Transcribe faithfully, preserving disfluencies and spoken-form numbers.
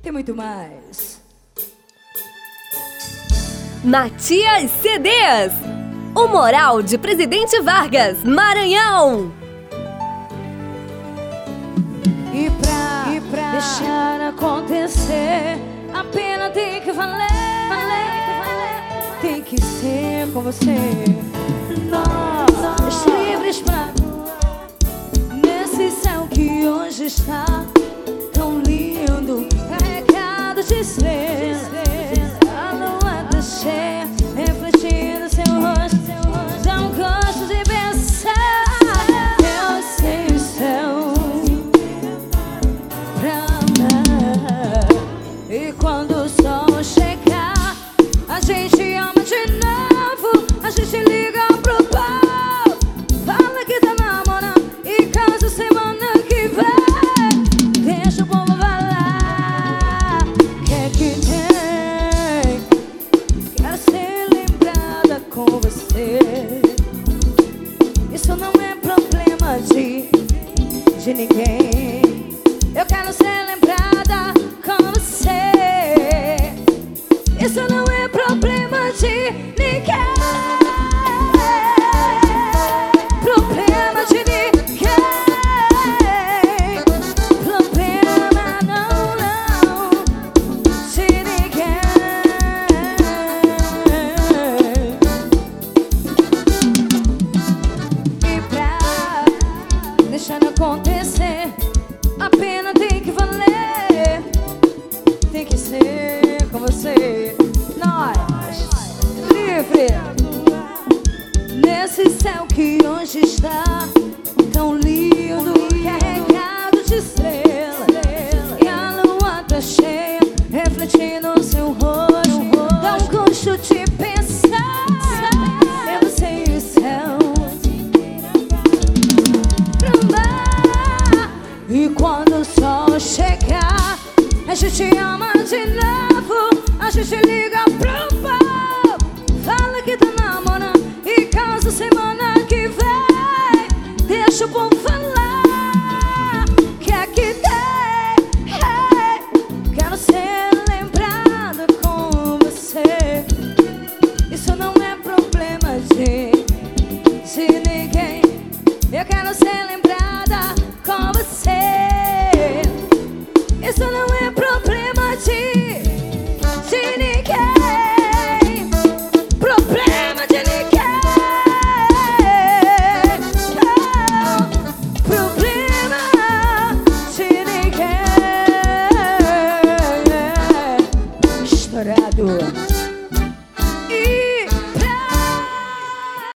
Tem muito mais. Matias C Ds. O Moral de Presidente Vargas, Maranhão. E pra, e pra deixar acontecer, a pena tem que valer, valer, valer. Tem que ser com você. Nós livres pra voar nesse céu que hoje está tão lindo, carregado de estrelas. A lua tá cheia, refletindo seu rosto. Dá um gosto de pensar. Eu sei o céu pra amar. E quando o sol chegar, a gente ama de novo. A gente liga pro pau, fala que tá namorando e casa semana que vem. Deixa o povo falar, que é que tem? Quero ser lembrada com você. Isso não é problema de, de ninguém. Eu quero ser lembrada com você. Isso não é problema de ninguém. Problema de ninguém. Problema não, não, de ninguém. E pra deixar acontecer, a pena tem que valer. Tem que ser com você. Nós, livre nesse céu que hoje está tão lindo, carregado de estrelas. E a lua tá cheia, refletindo o seu rosto. Dá um gosto de pensar. Eu sei o céu pra amar. E quando o sol chegar, a gente ama de novo. A gente liga pro pau, fala que tá namorando e casa semana que vem. Deixa o povo